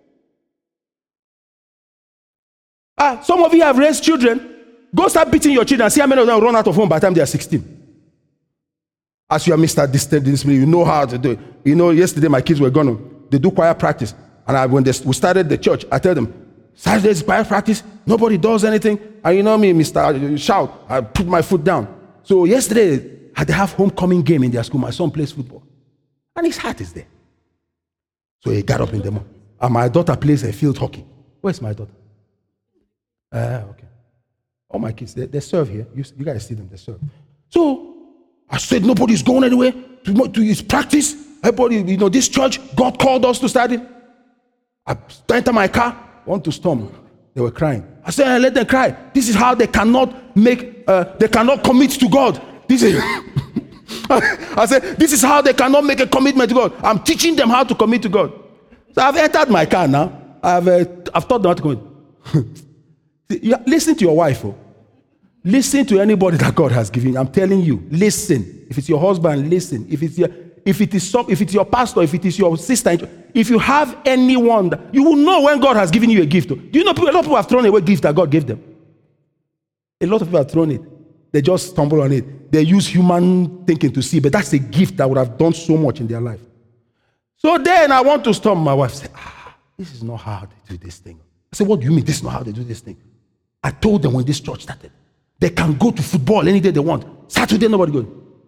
S1: Some of you have raised children. Go start beating your children and see how many of them run out of home by the time they are 16. As you are Mr. Discipline, you know how to do it. You know, yesterday my kids were they do choir practice. And when we started the church, I tell them, Saturday's choir practice, nobody does anything. And you know me, Mr. Shout, I put my foot down. So yesterday, they have homecoming game in their school. My son plays football. And his heart is there. So he got up in the morning. And my daughter plays a field hockey. Where's my daughter? Okay. All my kids, they serve here. You guys see them, they serve. So I said, nobody's going anywhere to his practice. Everybody, this church, God called us to start it. I enter my car, want to storm. They were crying. I said, let them cry. This is how they cannot commit to God. This is I said, this is how they cannot make a commitment to God. I'm teaching them how to commit to God. So I've entered my car now. I've taught them how to commit. Listen to your wife. Listen to anybody that God has given you. I'm telling you, listen. If it's your husband, listen. If it's your pastor, if it is your sister, if you have anyone, you will know when God has given you a gift. Do you know a lot of people have thrown away gifts that God gave them? A lot of people have thrown it. They just stumble on it. They use human thinking to see, but that's a gift that would have done so much in their life. So then I want to storm. My wife said, this is not how they do this thing. I said, what do you mean this is not how they do this thing? I told them when this church started, they can go to football any day they want. Saturday, nobody goes.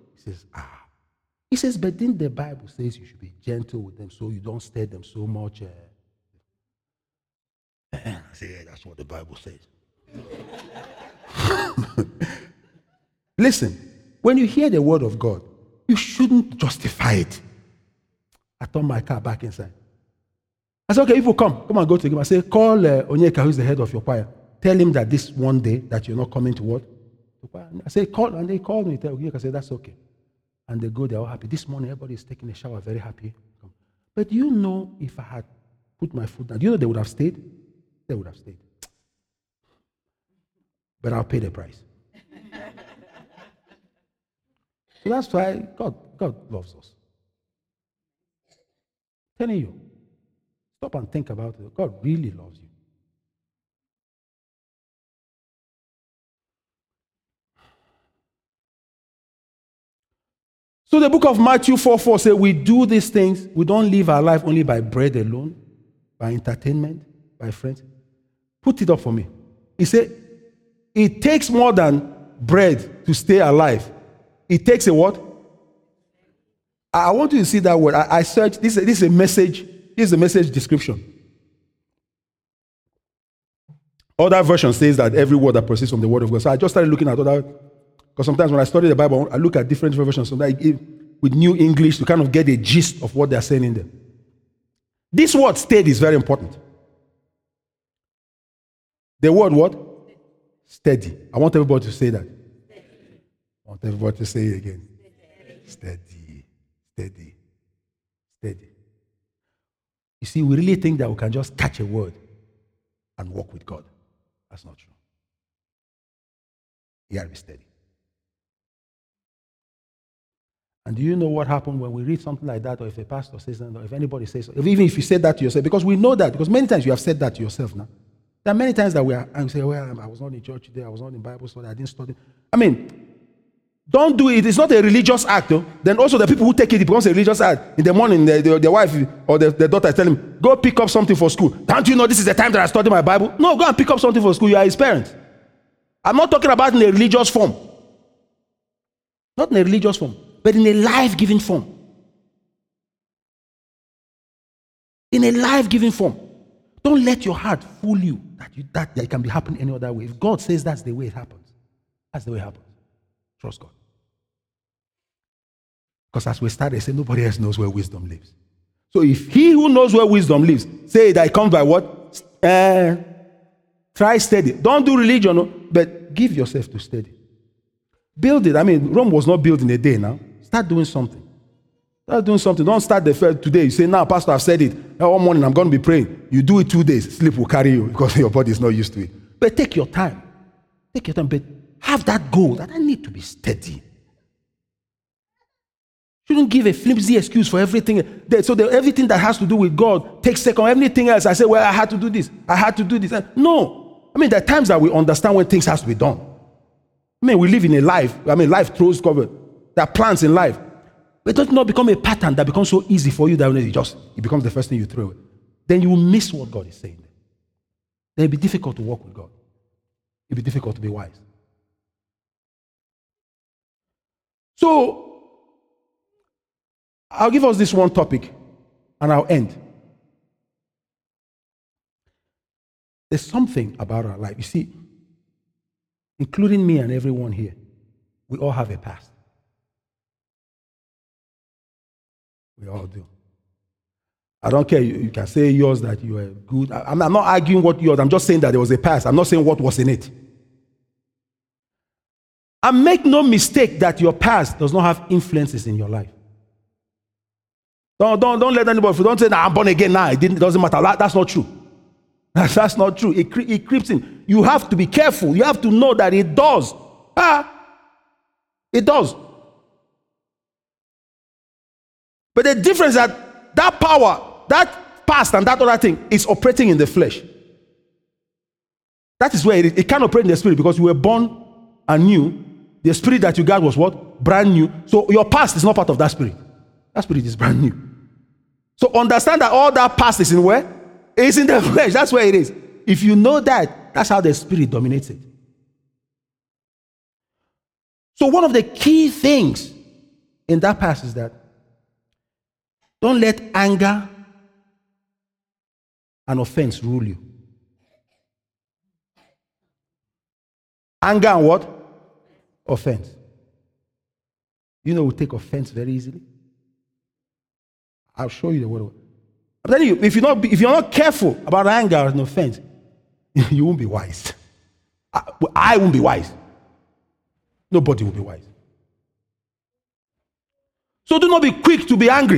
S1: He says, but then the Bible says you should be gentle with them so you don't stir them so much. I say, yeah, that's what the Bible says. Listen, when you hear the word of God, you shouldn't justify it. I turned my car back inside. I said, okay, people come and go to him. I say, call Onyeka, who's the head of your choir. Tell him that this one day that you're not coming to what? I say, call, and they called me. I said, that's okay. And they go, they're all happy. This morning, everybody is taking a shower, very happy. But you know, if I had put my foot down, do you know they would have stayed? They would have stayed. But I'll pay the price. So that's why God loves us. I'm telling you, stop and think about it. God really loves you. So the book of Matthew 4:4 says, we do these things. We don't live our life only by bread alone, by entertainment, by friends. Put it up for me. He said, it takes more than bread to stay alive. It takes a what? I want you to see that word. I searched. This is a message. This is a message description. Other version says that every word that proceeds from the word of God. So I just started looking at other. Because sometimes when I study the Bible, I look at different versions. So with New English to kind of get a gist of what they're saying in there. This word steady is very important. The word what? Steady. I want everybody to say that. I want everybody to say it again. Steady. Steady. Steady. You see, we really think that we can just catch a word and walk with God. That's not true. You got to be steady. And do you know what happened when we read something like that, or if a pastor says that, or if anybody says so, even if you said that to yourself, because we know that, because many times you have said that to yourself now. There are many times that I say, well, I was not in church today, I was not in Bible study, I didn't study. I mean, Don't do it. It's not a religious act. Though. Then also the people who take it, it becomes a religious act. In the morning, their wife or their daughter is telling them, go pick up something for school. Don't you know this is the time that I study my Bible? No, go and pick up something for school. You are his parent. I'm not talking about in a religious form. Not in a religious form, but in a life-giving form. In a life-giving form. Don't let your heart fool you that it can be happening any other way. If God says that's the way it happens, that's the way it happens. Trust God. Because as we started, say nobody else knows where wisdom lives. So if he who knows where wisdom lives, say that it comes by what? Try study. Don't do religion, no, but give yourself to study. Build it. I mean, Rome was not built in a day now. Start doing something. Start doing something. Don't start the first today. You say, now, Pastor, I've said it. All morning, I'm going to be praying. You do it 2 days. Sleep will carry you because your body is not used to it. But take your time. Take your time. But have that goal that I need to be steady. Shouldn't give a flimsy excuse for everything. So everything that has to do with God takes second. Everything else, I say, well, I had to do this. I had to do this. No. I mean, there are times that we understand when things has to be done. I mean, we live in a life. I mean, life throws cover. There are plans in life. But it does not become a pattern that becomes so easy for you that it becomes the first thing you throw away. Then you will miss what God is saying. Then it'll be difficult to walk with God. It'll be difficult to be wise. So, I'll give us this one topic and I'll end. There's something about our life. You see, including me and everyone here, we all have a past. We all do. I don't care. You can say yours that you were good. I'm not arguing what yours. I'm just saying that there was a past. I'm not saying what was in it. And make no mistake that your past does not have influences in your life. Don't let anybody. Don't say, I'm born again now. It doesn't matter. That's not true. That's not true. It creeps in. You have to be careful. You have to know that it does. It does. But the difference is that power, that past and that other thing is operating in the flesh. That is where it can't operate in the spirit because you were born anew. The spirit that you got was what? Brand new. So your past is not part of that spirit. That spirit is brand new. So understand that all that past is in where? It's in the flesh. That's where it is. If you know that, that's how the spirit dominates it. So one of the key things in that past is that don't let anger and offense rule you. Anger and what? Offense. You know we take offense very easily. I'll show you the word. I'm telling you, if you're not careful about anger and offense, you won't be wise. I won't be wise. Nobody will be wise. So do not be quick to be angry.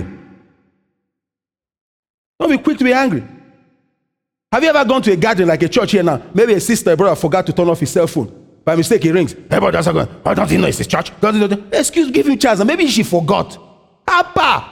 S1: Don't be quick to be angry. Have you ever gone to a gathering like a church here now? Maybe a sister, a brother forgot to turn off his cell phone. By mistake, he rings. Everybody that's going, oh, don't you know it's his church? Excuse, give him chance. Maybe she forgot. Appa!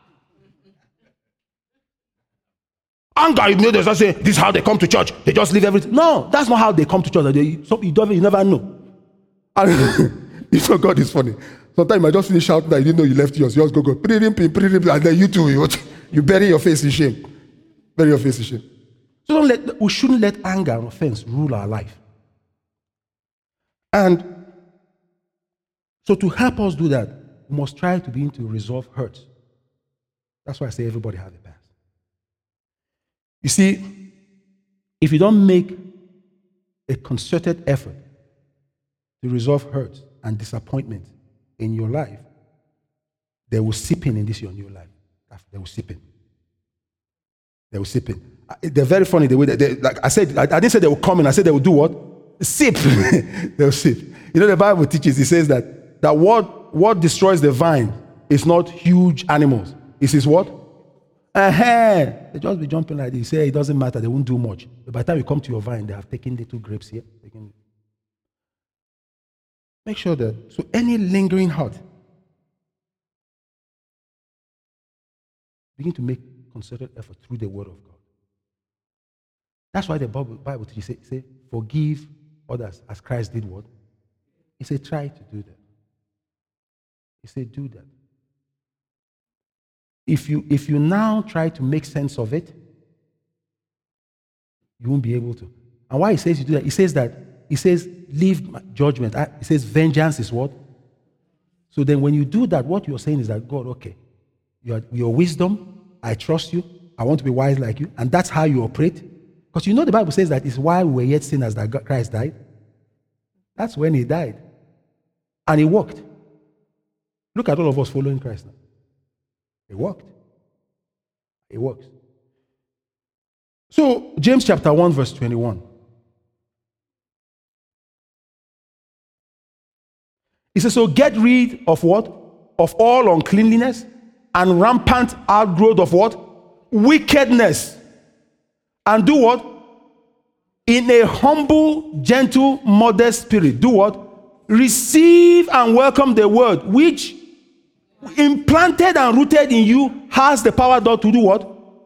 S1: Anger, they just say, this is how they come to church. They just leave everything. No, that's not how they come to church. You never know. And you know, God is funny. Sometimes you might just finish shouting that you didn't know you left yours. You just go, and then you too, you bury your face in shame. Bury your face in shame. So we shouldn't let anger and offense rule our life. And so to help us do that, we must try to begin to resolve hurts. That's why I say everybody has a past. You see, if you don't make a concerted effort to resolve hurts and disappointment in your life, they will seep in this your new life. They will seep in. They will seep in. They're very funny the way that like I said, I didn't say they will come in. I said they will do what? Sip. They will sip. You know, the Bible teaches, it says that what destroys the vine is not huge animals. It is what? They just be jumping like this. Say it doesn't matter. They won't do much. But by the time you come to your vine, they have taken little grapes here. Make sure that, so any lingering hurt, begin to make concerted effort through the word of God. That's why the Bible teaches, say, forgive others as Christ did what? He said, try to do that. He said, do that. If you now try to make sense of it, you won't be able to. And why he says you do that? He says, leave judgment. He says, vengeance is what? So then when you do that, what you're saying is that, God, okay, your wisdom, I trust you. I want to be wise like you. And that's how you operate. Because you know the Bible says that it's while we were yet sinners that Christ died. That's when he died. And he walked. Look at all of us following Christ now. He walked. He walks. So, James chapter 1, verse 21. He says, so get rid of what? Of all uncleanliness and rampant outgrowth of what? Wickedness. And do what? In a humble, gentle, modest spirit. Do what? Receive and welcome the word, which implanted and rooted in you has the power to do what?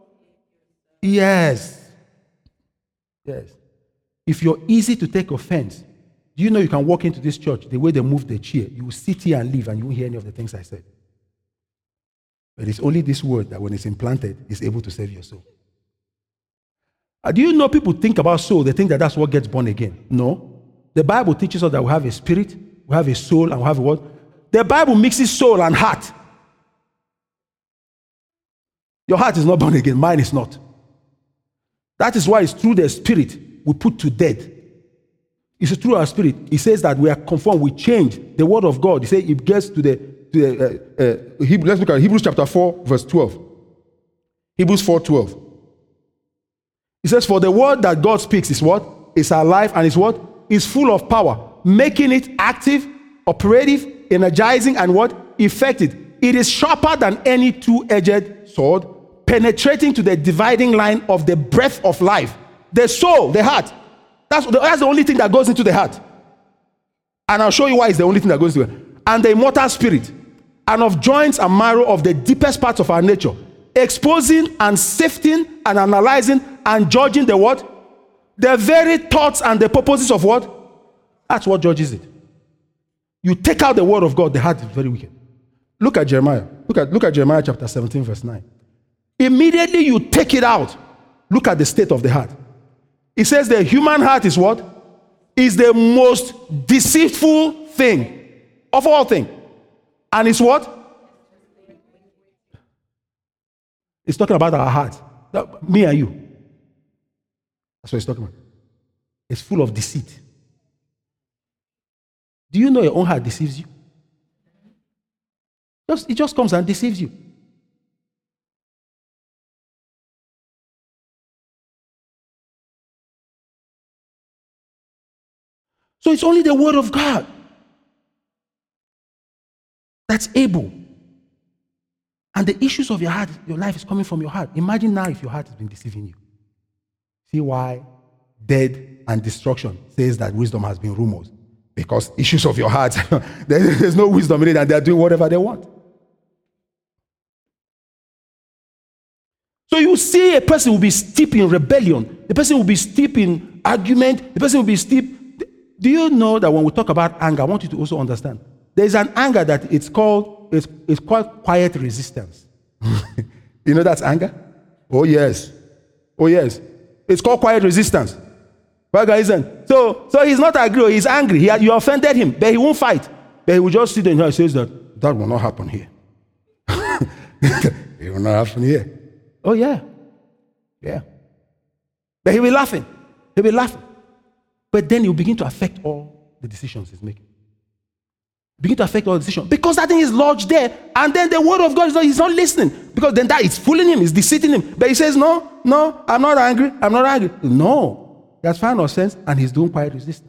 S1: Yes. Yes. If you're easy to take offense, do you know you can walk into this church, the way they move the chair, you will sit here and leave and you won't hear any of the things I said. But it's only this word that when it's implanted is able to save your soul. Do you know people think about soul, they think that that's what gets born again? No. The Bible teaches us that we have a spirit, we have a soul, and we have a what? The Bible mixes soul and heart. Your heart is not born again, mine is not. That is why it's through the spirit we put to death. It's through our spirit. He says that we are conformed, we change the word of God. He says it gets to the let's look at Hebrews chapter 4, verse 12. Hebrews 4:12. He says, for the word that God speaks is what? Is alive and is what? Is full of power, making it active, operative, energizing, and what? Effective. It is sharper than any two-edged sword, penetrating to the dividing line of the breath of life. The soul, the heart. That's the only thing that goes into the heart. And I'll show you why it's the only thing that goes into it. And the immortal spirit, and of joints and marrow of the deepest parts of our nature, exposing and sifting and analyzing and judging the what? The very thoughts and the purposes of what? That's what judges it. You take out the word of God, the heart is very wicked. Look at Jeremiah. Look at Jeremiah chapter 17, verse 9. Immediately you take it out. Look at the state of the heart. It says the human heart is what? Is the most deceitful thing of all things. And it's what? It's talking about our heart. Me and you. That's what it's talking about. It's full of deceit. Do you know your own heart deceives you? It just comes and deceives you. So it's only the word of God that's able. And the issues of your heart, your life is coming from your heart. Imagine now if your heart has been deceiving you. See why death and destruction says that wisdom has been rumors. Because issues of your heart, there's no wisdom in it and they're doing whatever they want. So you see a person will be steep in rebellion. The person will be steep in argument. The person will be steep. Do you know that when we talk about anger, I want you to also understand, there's an anger that it's called quiet resistance. You know that's anger? Oh yes. Oh yes. It's called quiet resistance. Right, guys? So he's not angry, he's angry. You offended him, but he won't fight. But he will just sit there and says that will not happen here. It will not happen here. Oh yeah. Yeah. But he'll be laughing. He'll be laughing. But then he'll begin to affect all the decisions he's making. Begin to affect all the decisions. Because that thing is lodged there. And then the word of God he's not listening. Because then that is fooling him, it's deceiving him. But he says, no, I'm not angry. I'm not angry. No. That's fine or sense, and he's doing quiet resistance.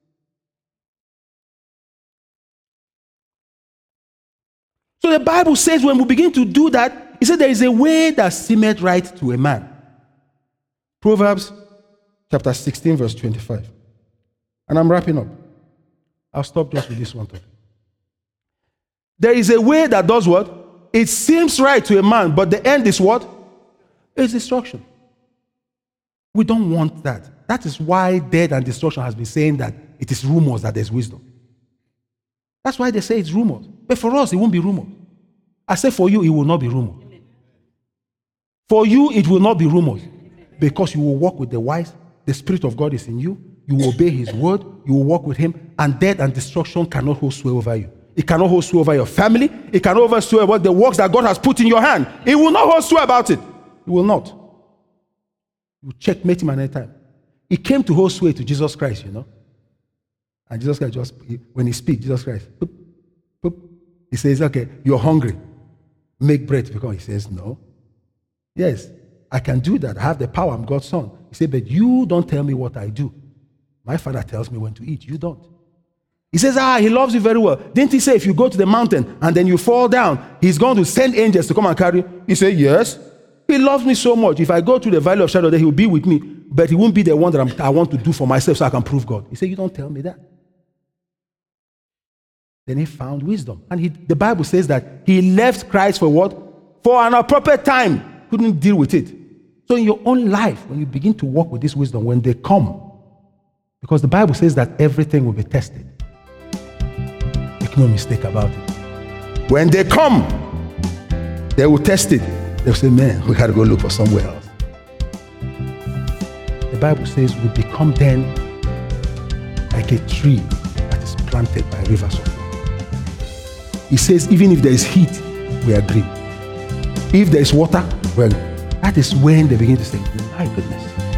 S1: So the Bible says when we begin to do that, it says there is a way that seemeth right to a man. Proverbs chapter 16, verse 25. And I'm wrapping up. I'll stop just with this one topic. There is a way that does what? It seems right to a man, but the end is what? It's destruction. We don't want that. That is why death and destruction has been saying that it is rumors that there's wisdom. That's why they say it's rumors. But for us, it won't be rumors. I say for you, it will not be rumors. For you, it will not be rumors. Because you will walk with the wise. The Spirit of God is in you. You will obey His word. You will walk with Him. And death and destruction cannot hold sway over you. It cannot hold sway over your family. It cannot hold sway over the works that God has put in your hand. It will not hold sway about it. It will not. You checkmate him at any time. He came to hold sway to Jesus Christ, And Jesus Christ when he speaks, Jesus Christ, boop, boop, he says, okay, you're hungry. Make bread to become. He says, no. Yes, I can do that. I have the power. I'm God's son. He said, but you don't tell me what I do. My Father tells me when to eat. You don't. He says, he loves you very well. Didn't he say if you go to the mountain and then you fall down, he's going to send angels to come and carry you? He said, yes. He loves me so much. If I go to the valley of shadow, then he will be with me. But he won't be the one that I want to do for myself so I can prove God. He said, you don't tell me that. Then he found wisdom. And the Bible says that he left Christ for what? For an appropriate time. Couldn't deal with it. So in your own life, when you begin to walk with this wisdom, when they come, because the Bible says that everything will be tested. Make no mistake about it. When they come, they will test it. They'll say, man, we got to go look for somewhere else. The Bible says we become then like a tree that is planted by rivers of water. It says even if there is heat, we are green. If there is water, well, that is when they begin to say, my goodness,